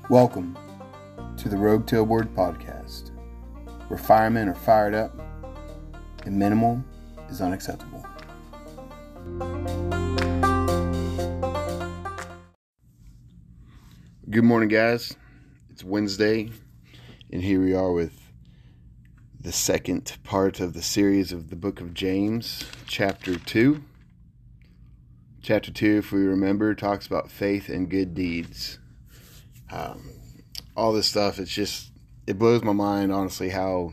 Welcome to the Rogue Tailboard Podcast, where firemen are fired up and minimal is unacceptable. Good morning, guys. It's Wednesday, and here we are with the second part of the series of the book of James, chapter 2. Chapter 2, if we remember, talks about faith and good deeds. All this stuff, it blows my mind, honestly, how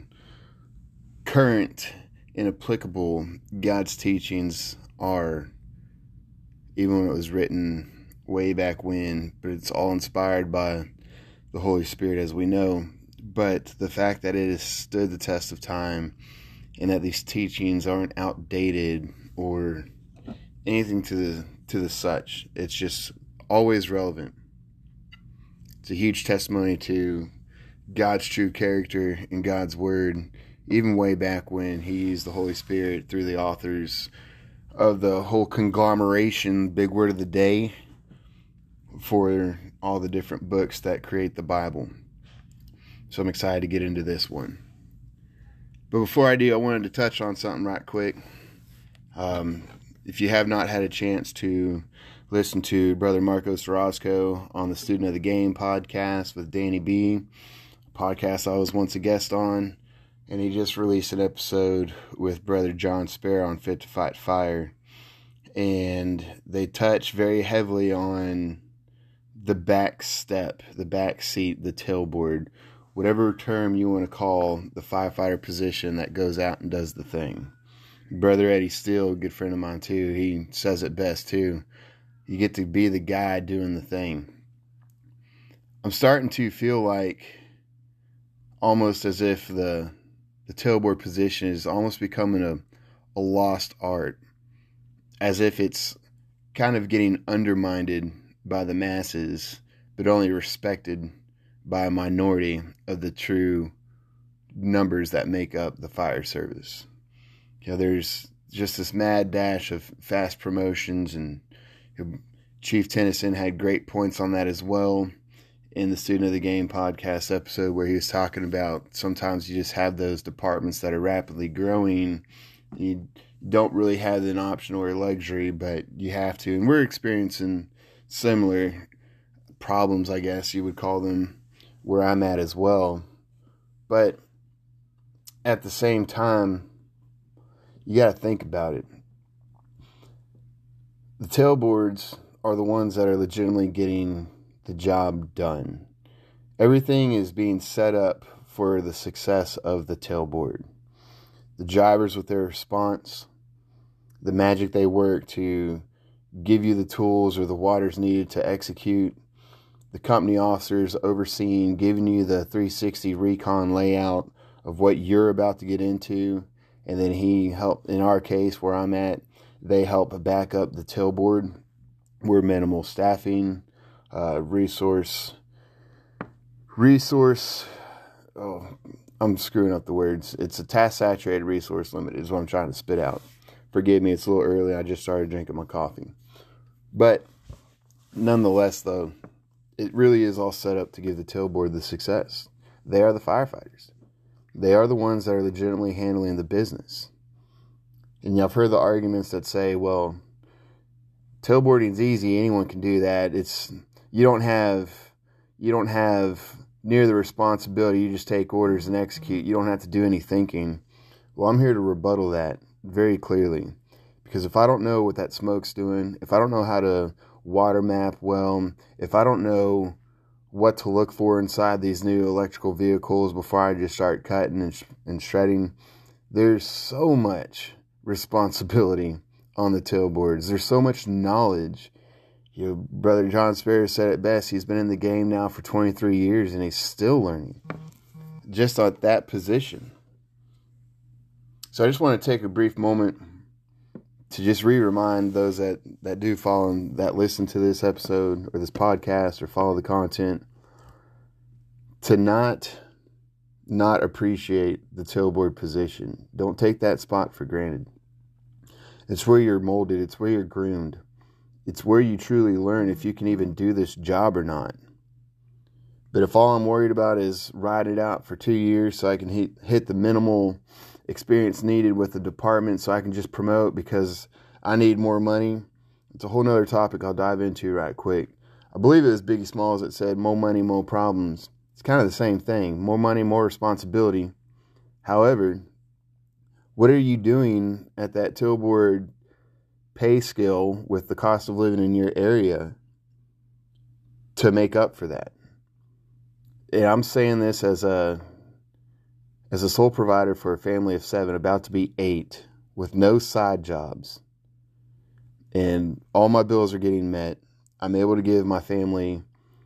current and applicable God's teachings are, even when it was written way back when, but it's all inspired by the Holy Spirit, as we know. But the fact that it has stood the test of time and that these teachings aren't outdated or anything to the such, it's just always relevant. It's a huge testimony to God's true character and God's word, even way back when He used the Holy Spirit through the authors of the whole conglomeration, big word of the day, for all the different books that create the Bible. So I'm excited to get into this one. But before I do, I wanted to touch on something right quick. If you have not had a chance to listen to Brother Marcos Orozco on the Student of the Game podcast with Danny B, a podcast I was once a guest on, and he just released an episode with Brother John Sparrow on Fit to Fight Fire, and they touch very heavily on the back step, the back seat, the tailboard, whatever term you want to call the firefighter position that goes out and does the thing. Brother Eddie Steele, a good friend of mine too, he says it best too. You get to be the guy doing the thing. I'm starting to feel like almost as if the tailboard position is almost becoming a lost art. As if it's kind of getting undermined by the masses, but only respected by a minority of the true numbers that make up the fire service. You know, there's just this mad dash of fast promotions, and Chief Tennyson had great points on that as well in the Student of the Game podcast episode, where he was talking about sometimes you just have those departments that are rapidly growing. You don't really have an option or a luxury, but you have to. And we're experiencing similar problems, I guess you would call them, where I'm at as well. But at the same time, you got to think about it. The tailboards are the ones that are legitimately getting the job done. Everything is being set up for the success of the tailboard. The drivers with their response, the magic they work to give you the tools or the waters needed to execute, the company officers overseeing, giving you the 360 recon layout of what you're about to get into, and then he helped, in our case where I'm at, they help back up the tailboard. We're minimal staffing, resource, I'm screwing up the words. It's a task-saturated resource limited is what I'm trying to spit out. Forgive me, it's a little early. I just started drinking my coffee. But nonetheless, though, it really is all set up to give the tailboard the success. They are the firefighters. They are the ones that are legitimately handling the business. And I've heard the arguments that say, well, tailboarding's easy, anyone can do that. You don't have near the responsibility, you just take orders and execute. You don't have to do any thinking. Well, I'm here to rebuttal that very clearly. Because if I don't know what that smoke's doing, if I don't know how to water map well, if I don't know what to look for inside these new electrical vehicles before I just start cutting and shredding, there's so much responsibility on the tailboards. There's so much knowledge. You know, Brother John Sparrow said it best. He's been in the game now for 23 years and he's still learning just at that position. So I just want to take a brief moment to just remind those that do follow and that listen to this episode or this podcast or follow the content to not appreciate the tailboard position. Don't take that spot for granted. It's where you're molded. It's where you're groomed. It's where you truly learn if you can even do this job or not. But if all I'm worried about is ride it out for 2 years so I can hit the minimal experience needed with the department so I can just promote because I need more money, it's a whole nother topic I'll dive into right quick. I believe it was Biggie Smalls that said, more money, more problems. It's kind of the same thing. More money, more responsibility. However, what are you doing at that Tilboard pay scale with the cost of living in your area to make up for that? And I'm saying this as a sole provider for a family of 7, about to be 8, with no side jobs. And all my bills are getting met. I'm able to give my family,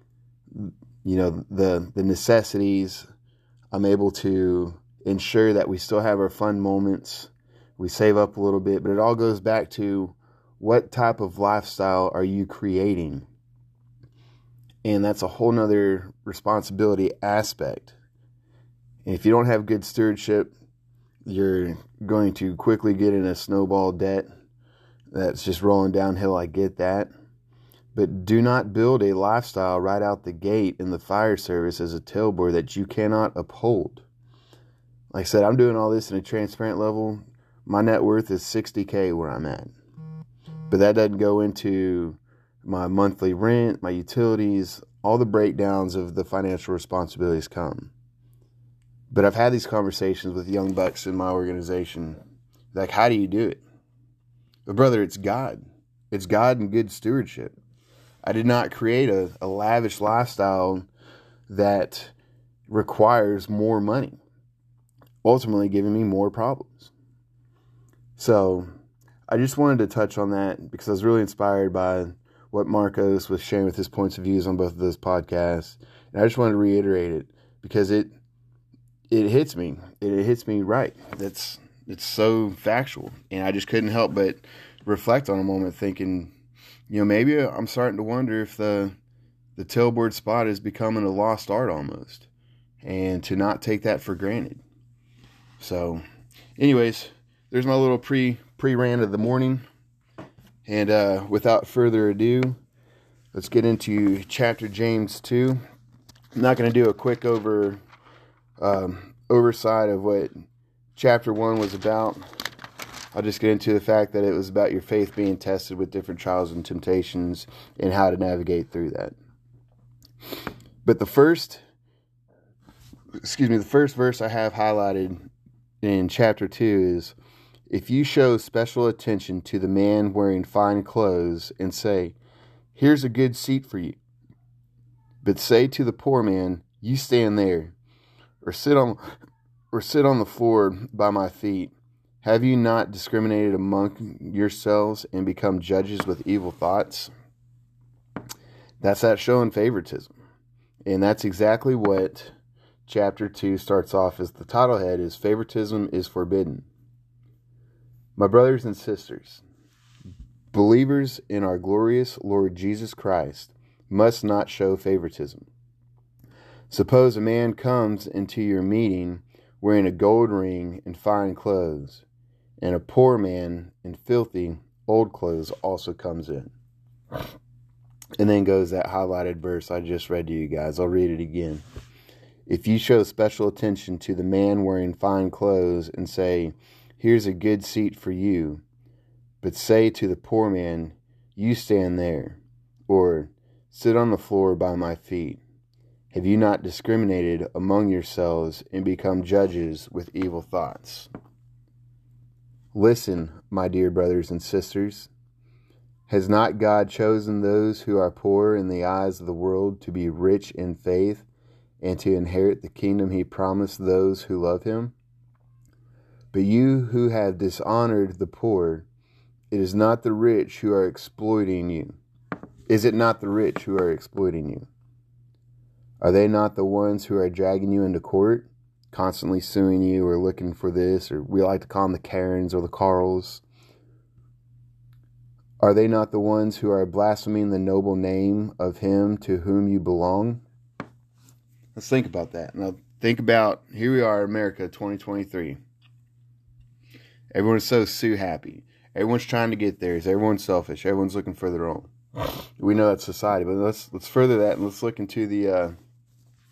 the necessities. I'm able to ensure that we still have our fun moments. We save up a little bit, but it all goes back to what type of lifestyle are you creating? And that's a whole nother responsibility aspect. And if you don't have good stewardship, you're going to quickly get in a snowball debt that's just rolling downhill. I get that. But do not build a lifestyle right out the gate in the fire service as a tailboard that you cannot uphold. Like I said, I'm doing all this in a transparent level. My net worth is $60K where I'm at. But that doesn't go into my monthly rent, my utilities, all the breakdowns of the financial responsibilities come. But I've had these conversations with young bucks in my organization. Like, how do you do it? But brother, it's God. It's God and good stewardship. I did not create a lavish lifestyle that requires more money, ultimately giving me more problems. So I just wanted to touch on that because I was really inspired by what Marcos was sharing with his points of views on both of those podcasts. And I just wanted to reiterate it because it hits me. It hits me right. It's so factual. And I just couldn't help but reflect on a moment thinking, maybe I'm starting to wonder if the tailboard spot is becoming a lost art almost. And to not take that for granted. So, anyways, there's my little pre-rant of the morning. And without further ado, let's get into chapter James 2. I'm not going to do a quick oversight of what chapter 1 was about. I'll just get into the fact that it was about your faith being tested with different trials and temptations and how to navigate through that. But the first verse I have highlighted in chapter 2 is, if you show special attention to the man wearing fine clothes and say, here's a good seat for you, but say to the poor man, you stand there, or sit on the floor by my feet, have you not discriminated among yourselves and become judges with evil thoughts? That's that showing favoritism. And that's exactly what chapter 2 starts off as. The title head is Favoritism is Forbidden. My brothers and sisters, believers in our glorious Lord Jesus Christ must not show favoritism. Suppose a man comes into your meeting wearing a gold ring and fine clothes, and a poor man in filthy old clothes also comes in. And then goes that highlighted verse I just read to you guys. I'll read it again. If you show special attention to the man wearing fine clothes and say, here's a good seat for you, but say to the poor man, you stand there, or sit on the floor by my feet, have you not discriminated among yourselves and become judges with evil thoughts? Listen, my dear brothers and sisters. Has not God chosen those who are poor in the eyes of the world to be rich in faith and to inherit the kingdom he promised those who love him? But you who have dishonored the poor, it is not the rich who are exploiting you. Is it not the rich who are exploiting you? Are they not the ones who are dragging you into court, constantly suing you or looking for this, or we like to call them the Karens or the Carls? Are they not the ones who are blaspheming the noble name of him to whom you belong? Let's think about that. Now think about, here we are, America 2023. Everyone's so sue happy. Everyone's trying to get theirs. Everyone's selfish. Everyone's looking for their own. We know that's society, but let's further that and let's look into the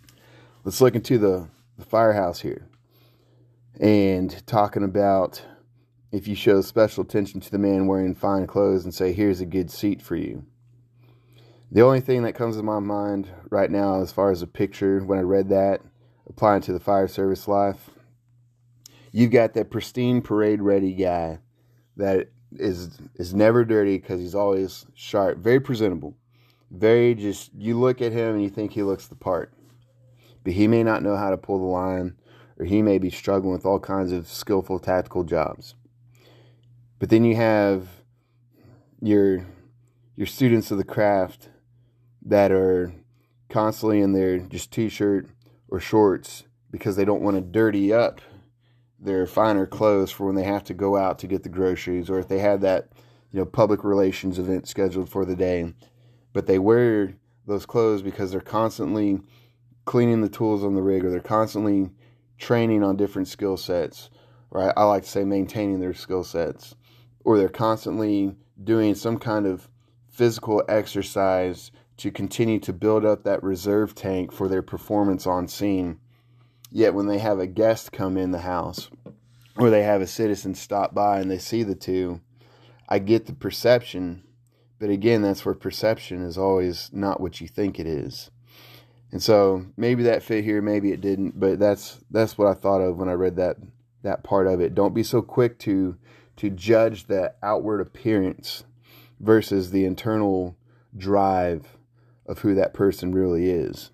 Let's look into the firehouse here and talking about if you show special attention to the man wearing fine clothes and say, here's a good seat for you. The only thing that comes to my mind right now as far as a picture when I read that, applying to the fire service life, you've got that pristine parade ready guy that is never dirty because he's always sharp, very presentable, very just, you look at him and you think he looks the part. But he may not know how to pull the line, or he may be struggling with all kinds of skillful tactical jobs. But then you have your students of the craft that are constantly in their just t-shirt or shorts because they don't want to dirty up their finer clothes for when they have to go out to get the groceries, or if they have that, public relations event scheduled for the day. But they wear those clothes because they're constantly cleaning the tools on the rig, or they're constantly training on different skill sets, or I like to say maintaining their skill sets, or they're constantly doing some kind of physical exercise to continue to build up that reserve tank for their performance on scene. Yet when they have a guest come in the house, or they have a citizen stop by and they see the two, I get the perception, but again, that's where perception is always not what you think it is. And so maybe that fit here, maybe it didn't, but that's what I thought of when I read that part of it. Don't be so quick to judge the outward appearance versus the internal drive of who that person really is.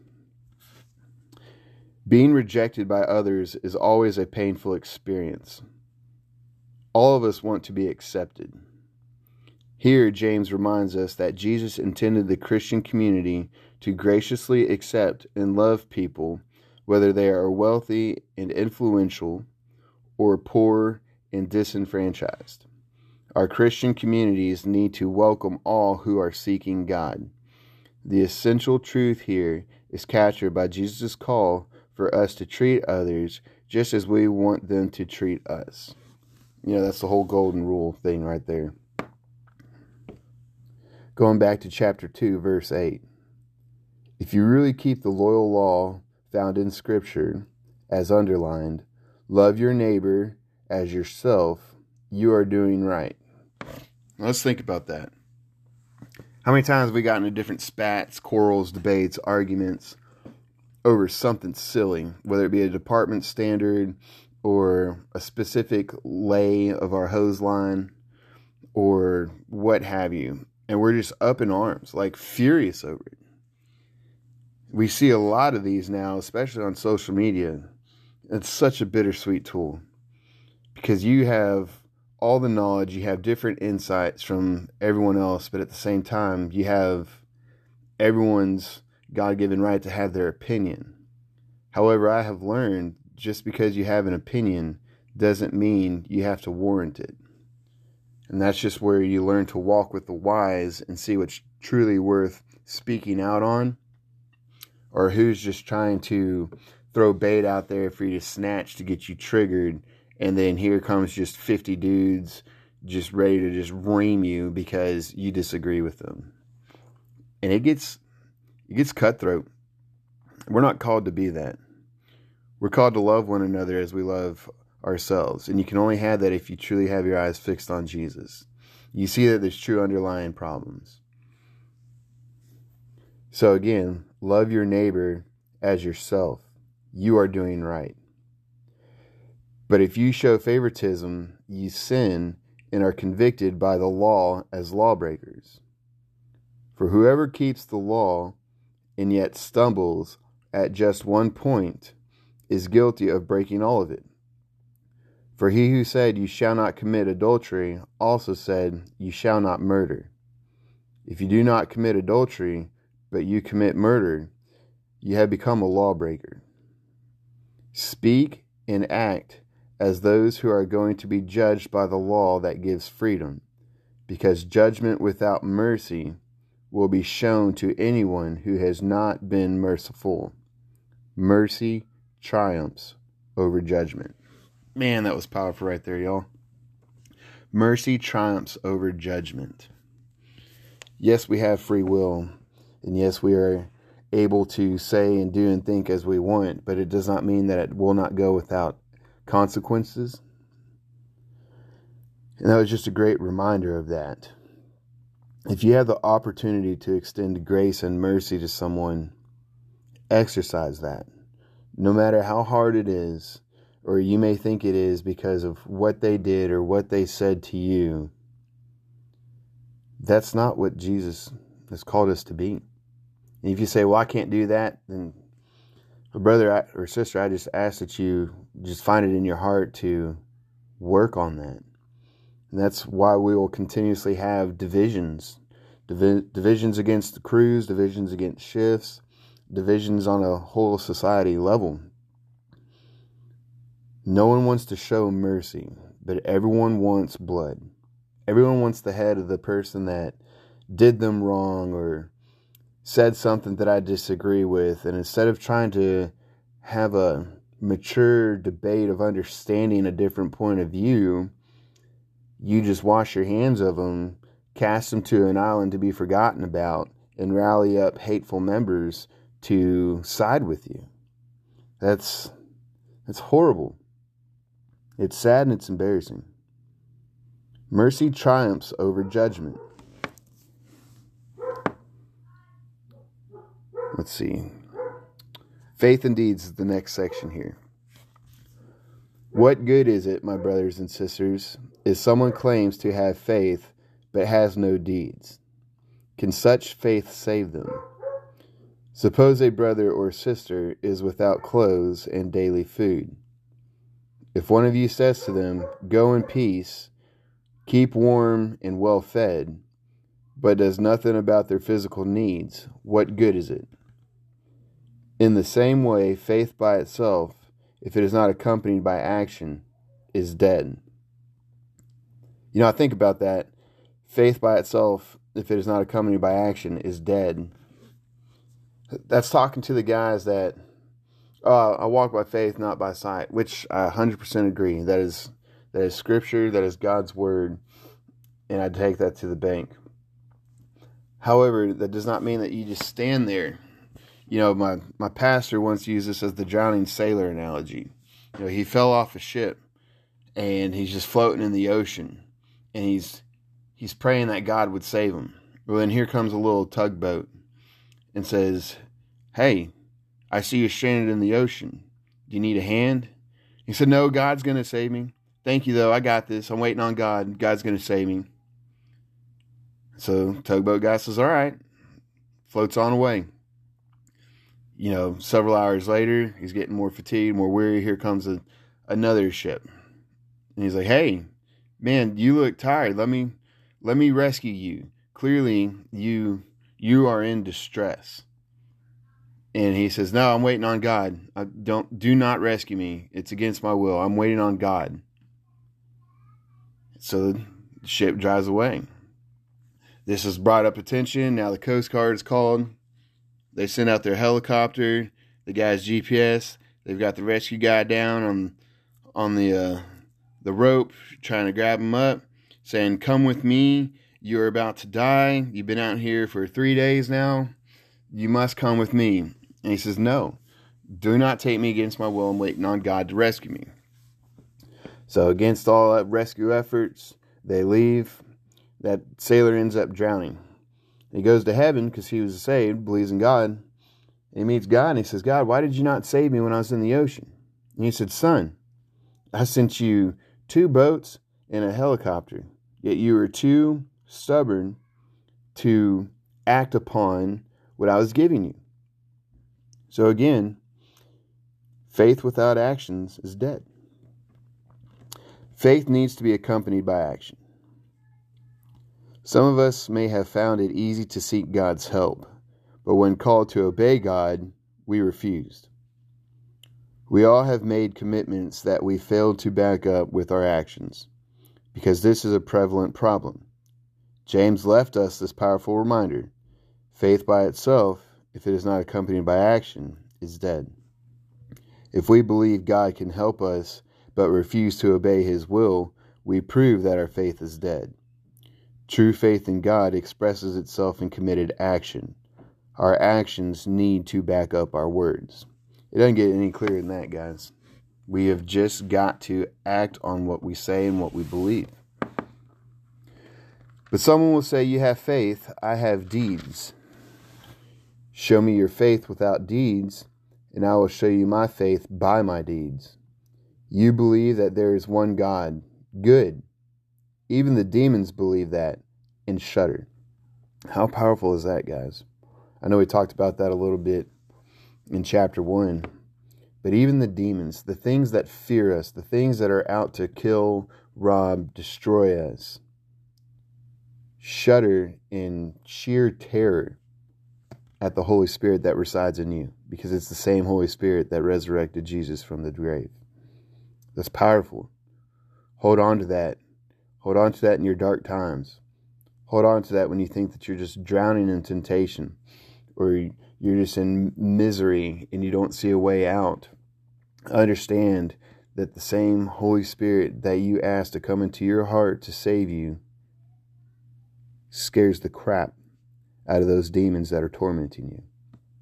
Being rejected by others is always a painful experience. All of us want to be accepted. Here, James reminds us that Jesus intended the Christian community to graciously accept and love people, whether they are wealthy and influential or poor and disenfranchised. Our Christian communities need to welcome all who are seeking God. The essential truth here is captured by Jesus' call for us to treat others just as we want them to treat us. That's the whole golden rule thing right there. Going back to chapter 2, verse 8. If you really keep the loyal law found in Scripture, as underlined, love your neighbor as yourself, you are doing right. Let's think about that. How many times have we gotten into different spats, quarrels, debates, arguments over something silly, whether it be a department standard or a specific lay of our hose line or what have you, and we're just up in arms, like furious over it. We see a lot of these now, especially on social media. It's such a bittersweet tool because you have all the knowledge, you have different insights from everyone else, but at the same time, you have everyone's God-given right to have their opinion. However, I have learned just because you have an opinion doesn't mean you have to warrant it. And that's just where you learn to walk with the wise and see what's truly worth speaking out on, or who's just trying to throw bait out there for you to snatch to get you triggered, and then here comes just 50 dudes just ready to just ream you because you disagree with them. And it gets cutthroat. We're not called to be that. We're called to love one another as we love ourselves. And you can only have that if you truly have your eyes fixed on Jesus. You see that there's true underlying problems. So again, love your neighbor as yourself. You are doing right. But if you show favoritism, you sin and are convicted by the law as lawbreakers. For whoever keeps the law and yet stumbles at just one point is guilty of breaking all of it. For he who said, "You shall not commit adultery," also said, "You shall not murder." If you do not commit adultery, but you commit murder, you have become a lawbreaker. Speak and act as those who are going to be judged by the law that gives freedom, because judgment without mercy will be shown to anyone who has not been merciful. Mercy triumphs over judgment. Man, that was powerful right there, y'all. Mercy triumphs over judgment. Yes, we have free will, and yes, we are able to say and do and think as we want, but it does not mean that it will not go without consequences. And that was just a great reminder of that. If you have the opportunity to extend grace and mercy to someone, exercise that. No matter how hard it is, or you may think it is because of what they did or what they said to you, that's not what Jesus has called us to be. And if you say, well, I can't do that, then brother or sister, I just ask that you just find it in your heart to work on that. And that's why we will continuously have divisions. Divisions against the crews, divisions against shifts, divisions on a whole society level. No one wants to show mercy, but everyone wants blood. Everyone wants the head of the person that did them wrong or said something that I disagree with. And instead of trying to have a mature debate of understanding a different point of view, you just wash your hands of them, cast them to an island to be forgotten about, and rally up hateful members to side with you. That's horrible. It's sad and it's embarrassing. Mercy triumphs over judgment. Let's see. Faith and deeds is the next section here. What good is it, my brothers and sisters, if someone claims to have faith but has no deeds? Can such faith save them? Suppose a brother or sister is without clothes and daily food. If one of you says to them, go in peace, keep warm and well fed, but does nothing about their physical needs, what good is it? In the same way, faith by itself, if it is not accompanied by action, is dead. You know, I think about that. Faith by itself, if it is not accompanied by action, is dead. That's talking to the guys that, I walk by faith, not by sight, which I 100% agree. That is scripture, that is God's word, and I take that to the bank. However, that does not mean that you just stand there. You know, my pastor once used this as the drowning sailor analogy. You know, he fell off a ship, and he's just floating in the ocean, and he's praying that God would save him. Well, then here comes a little tugboat and says, hey, I see you stranded in the ocean. Do you need a hand? He said, no, God's going to save me. Thank you, though. I got this. I'm waiting on God. God's going to save me. So tugboat guy says, all right. Floats on away. You know, several hours later, he's getting more fatigued, more weary. Here comes another ship. And he's like, hey, man, you look tired. Let me rescue you. Clearly, you are in distress. And he says, no, I'm waiting on God. Do not rescue me. It's against my will. I'm waiting on God. So the ship drives away. This has brought up attention. Now the Coast Guard is called. They send out their helicopter, the guy's GPS. They've got the rescue guy down on the rope, trying to grab him up, saying, come with me. You're about to die. You've been out here for 3 days now. You must come with me. And he says, no, do not take me against my will. I'm waiting on God to rescue me. So against all that rescue efforts, they leave. That sailor ends up drowning. He goes to heaven because he was saved, believes in God. And he meets God and he says, God, why did you not save me when I was in the ocean? And he said, son, I sent you 2 boats and a helicopter, yet you were too stubborn to act upon what I was giving you. So again, faith without actions is dead. Faith needs to be accompanied by action. Some of us may have found it easy to seek God's help, but when called to obey God, we refused. We all have made commitments that we failed to back up with our actions, because this is a prevalent problem. James left us this powerful reminder. Faith by itself, if it is not accompanied by action, is dead. If we believe God can help us, but refuse to obey His will, we prove that our faith is dead. True faith in God expresses itself in committed action. our actions need to back up our words. It doesn't get any clearer than that, guys. We have just got to act on what we say and what we believe. But someone will say, you have faith, I have deeds. Show me your faith without deeds, and I will show you my faith by my deeds. You believe that there is one God. Good. Even the demons believe that and shudder. How powerful is that, guys? I know we talked about that a little bit in chapter 1. But even the demons, the things that fear us, the things that are out to kill, rob, destroy us, shudder in sheer terror at the Holy Spirit that resides in you, because it's the same Holy Spirit that resurrected Jesus from the grave. That's powerful. Hold on to that. Hold on to that in your dark times. Hold on to that when you think that you're just drowning in temptation, or you're just in misery and you don't see a way out. Understand that the same Holy Spirit that you ask to come into your heart to save you scares the crap out of those demons that are tormenting you.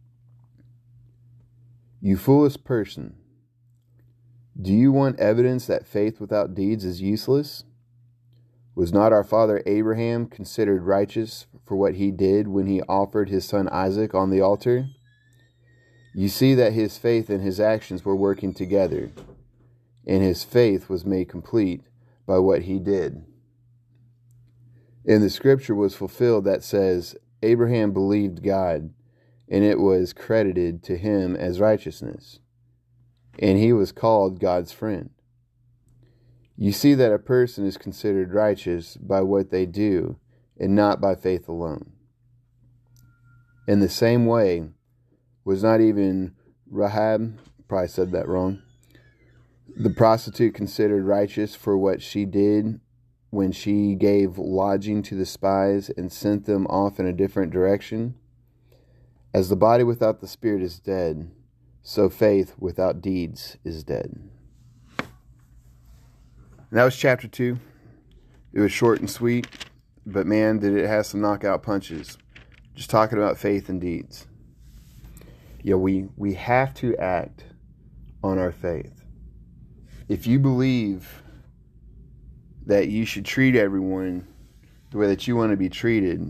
You foolish person, do you want evidence that faith without deeds is useless? Was not our father Abraham considered righteous for what he did when he offered his son Isaac on the altar? You see that his faith and his actions were working together, and his faith was made complete by what he did. And the scripture was fulfilled that says, Abraham believed God, and it was credited to him as righteousness, and he was called God's friend. You see that a person is considered righteous by what they do, and not by faith alone. In the same way, was not even Rahab, probably said that wrong, the prostitute considered righteous for what she did when she gave lodging to the spies and sent them off in a different direction? As the body without the spirit is dead, so faith without deeds is dead. And that was chapter 2. It was short and sweet, but man, did it have some knockout punches. Just talking about faith and deeds. Yeah, we have to act on our faith. If you believe that you should treat everyone the way that you want to be treated,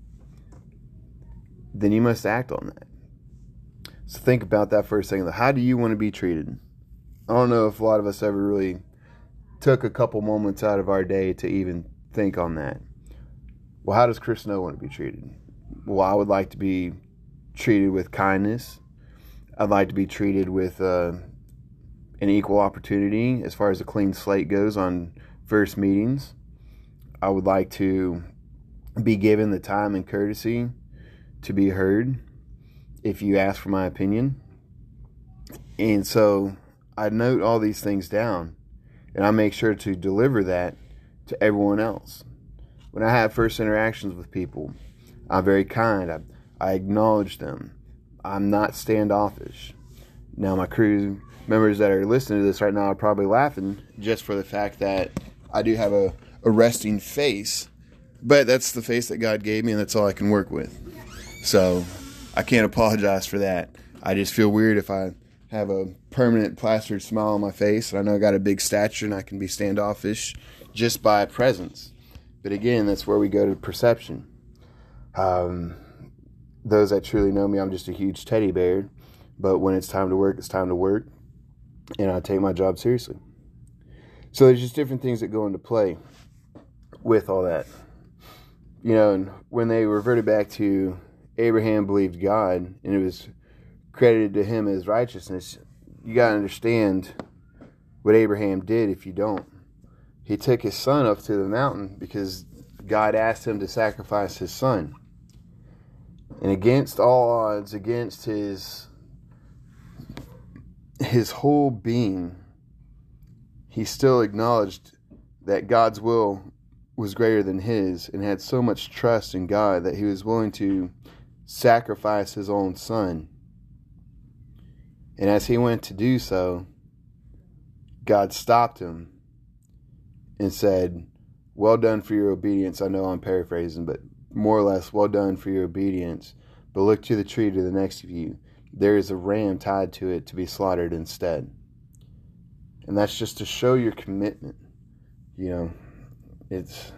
then you must act on that. So think about that for a second. How do you want to be treated? I don't know if a lot of us ever really took a couple moments out of our day to even think on that. Well, how does Chris Snow want to be treated? Well, I would like to be treated with kindness. I'd like to be treated with an equal opportunity as far as a clean slate goes on first meetings. I would like to be given the time and courtesy to be heard if you ask for my opinion. And so I note all these things down, and I make sure to deliver that to everyone else. When I have first interactions with people, I'm very kind. I acknowledge them. I'm not standoffish. Now, my crew members that are listening to this right now are probably laughing just for the fact that I do have a resting face, but that's the face that God gave me, and that's all I can work with. So I can't apologize for that. I just feel weird if I have a permanent plastered smile on my face, and I know I got a big stature and I can be standoffish just by presence. But again, that's where we go to perception. Those that truly know me, I'm just a huge teddy bear. But when it's time to work, it's time to work. And I take my job seriously. So there's just different things that go into play with all that. You know, and when they reverted back to Abraham believed God, and it was credited to him as righteousness, you got to understand what Abraham did if you don't. He took his son up to the mountain because God asked him to sacrifice his son. And against all odds, against his whole being, he still acknowledged that God's will was greater than his, and had so much trust in God that he was willing to sacrifice his own son. And as he went to do so, God stopped him and said, "Well done for your obedience." I know I'm paraphrasing, but more or less, "Well done for your obedience. But look to the tree to the next of you. There is a ram tied to it to be slaughtered instead. And that's just to show your commitment. You know, it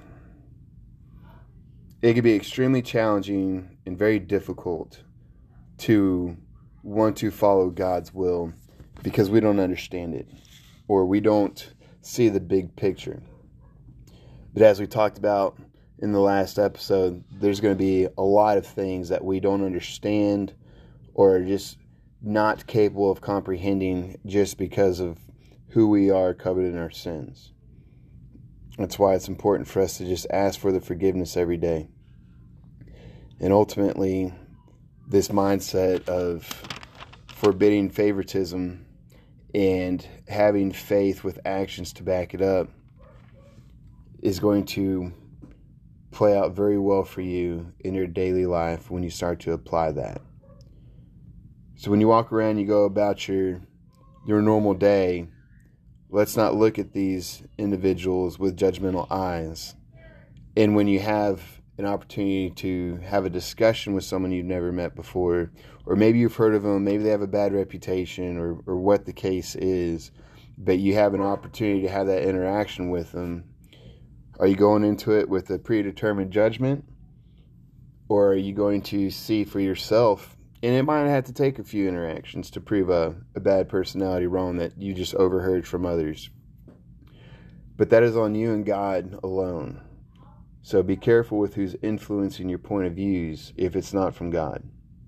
can be extremely challenging and very difficult to want to follow God's will because we don't understand it or we don't see the big picture. But as we talked about in the last episode, there's going to be a lot of things that we don't understand or are just not capable of comprehending just because of who we are covered in our sins. That's why it's important for us to just ask for the forgiveness every day. And ultimately, this mindset of forbidding favoritism and having faith with actions to back it up is going to play out very well for you in your daily life when you start to apply that. So when you walk around, you go about your normal day, let's not look at these individuals with judgmental eyes. And when you have an opportunity to have a discussion with someone you've never met before, or maybe you've heard of them, maybe they have a bad reputation or what the case is, but you have an opportunity to have that interaction with them, are you going into it with a predetermined judgment? Or are you going to see for yourself? And it might have to take a few interactions to prove a bad personality wrong that you just overheard from others. But that is on you and God alone. So be careful with who's influencing your point of views if it's not from God.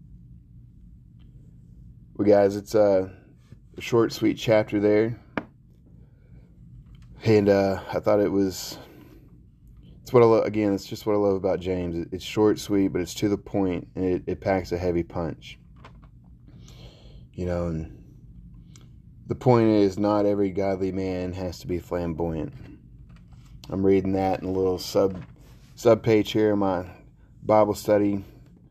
Well, guys, it's a short, sweet chapter there. And I thought it was... It's what I love. Again, it's just what I love about James. It's short, sweet, but it's to the point, and it packs a heavy punch. You know, and the point is, not every godly man has to be flamboyant. I'm reading that in a little sub page here in my Bible study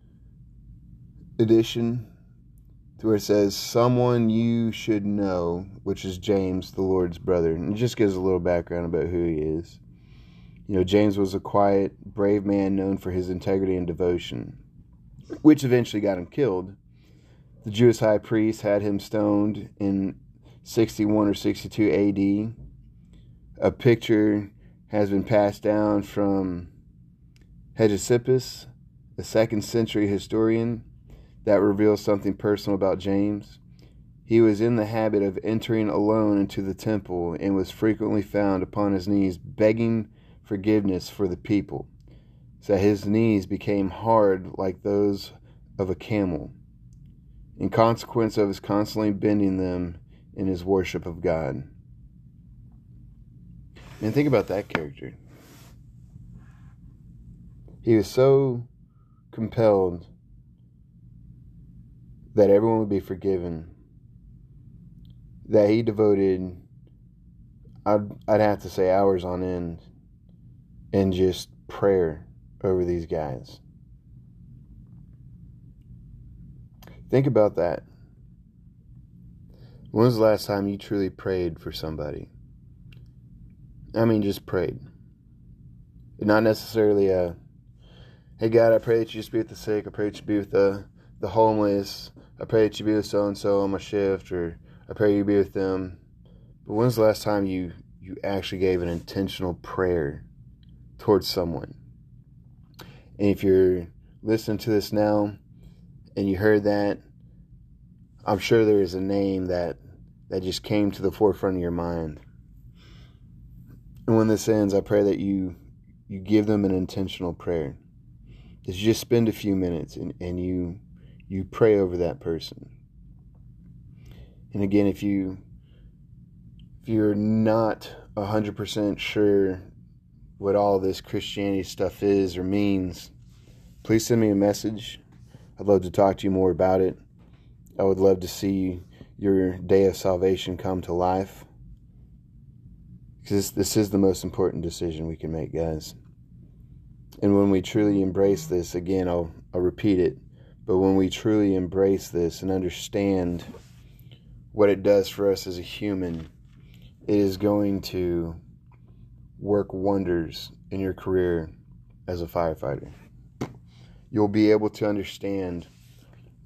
edition, to where it says, "Someone you should know," which is James, the Lord's brother, and it just gives a little background about who he is. You know, James was a quiet, brave man known for his integrity and devotion, which eventually got him killed. The Jewish high priest had him stoned in 61 or 62 AD. A picture has been passed down from Hegesippus, a 2nd century historian, that reveals something personal about James. He was in the habit of entering alone into the temple and was frequently found upon his knees begging forgiveness for the people, so that his knees became hard like those of a camel, in consequence of his constantly bending them in his worship of God. And think about that character. He was so compelled that everyone would be forgiven that he devoted, I'd have to say, hours on end and just prayer over these guys. Think about that. When was the last time you truly prayed for somebody? I mean, just prayed. Not necessarily a, "Hey God, I pray that you just be with the sick. I pray that you be with the homeless. I pray that you be with so-and-so on my shift," or "I pray you be with them." But when's the last time you actually gave an intentional prayer towards someone? And if you're listening to this now and you heard that, I'm sure there is a name that just came to the forefront of your mind. And when this ends, I pray that you give them an intentional prayer. That you just spend a few minutes and you pray over that person. And again, if you're not 100% sure what all this Christianity stuff is or means, please send me a message. I'd love to talk to you more about it. I would love to see your day of salvation come to life. Because this is the most important decision we can make, guys. And when we truly embrace this, again, I'll repeat it, but when we truly embrace this and understand what it does for us as a human, it is going to work wonders in your career as a firefighter. You'll be able to understand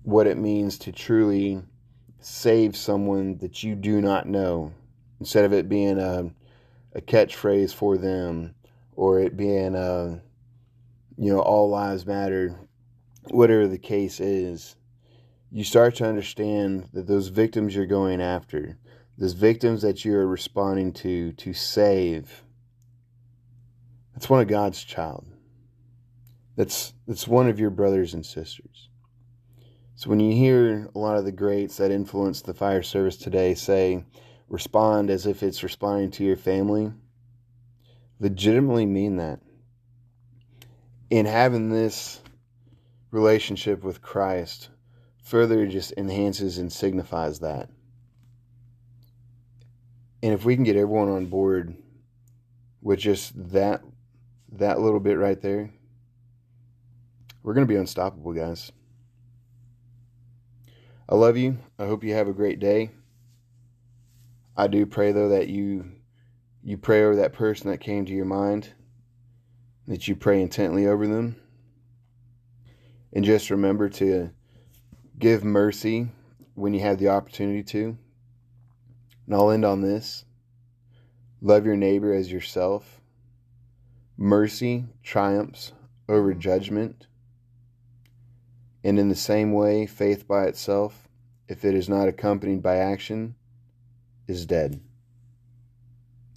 what it means to truly save someone that you do not know, instead of it being a catchphrase for them, or it being all lives matter, whatever the case is. You start to understand that those victims you're going after, those victims that you're responding to save, that's one of God's child. That's one of your brothers and sisters. So when you hear a lot of the greats that influence the fire service today say, respond as if it's responding to your family, legitimately mean that. And having this relationship with Christ further just enhances and signifies that. And if we can get everyone on board with just that little bit right there, we're going to be unstoppable, guys. I love you. I hope you have a great day. I do pray, though, that you pray over that person that came to your mind, that you pray intently over them. And just remember to give mercy when you have the opportunity to. And I'll end on this. Love your neighbor as yourself. Mercy triumphs over judgment. And in the same way, faith by itself, if it is not accompanied by action, is dead.